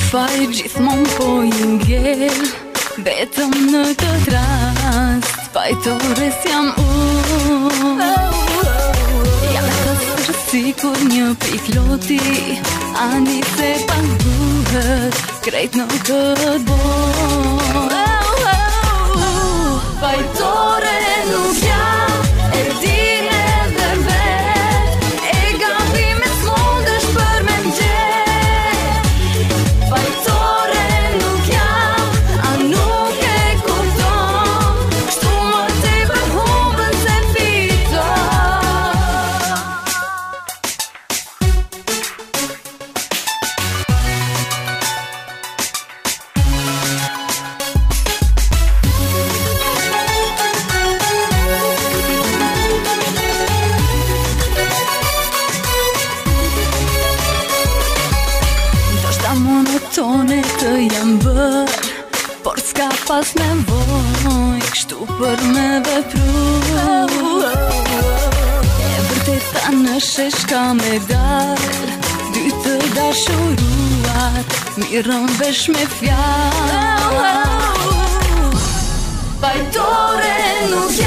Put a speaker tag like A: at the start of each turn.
A: Faj gjithmon po i ngell, vetëm në këtë rast fajtores jam unë. Jam të sikur një pikloti, ani se paguhet krejt në këtë botë. Fajtore nuk jam, e din edhe vet, e gabimet s'mundesh për me m'gjet. Fajtore nuk jam, a nuk e kupton, kështu më tepër humbën se fiton. Monotone të jam bër, por s'ka pas nevoj kështu për me vepru. E vërteta në sheshka me dal, dy të dashuruar mirën vesh me fjall. Fajtore nuk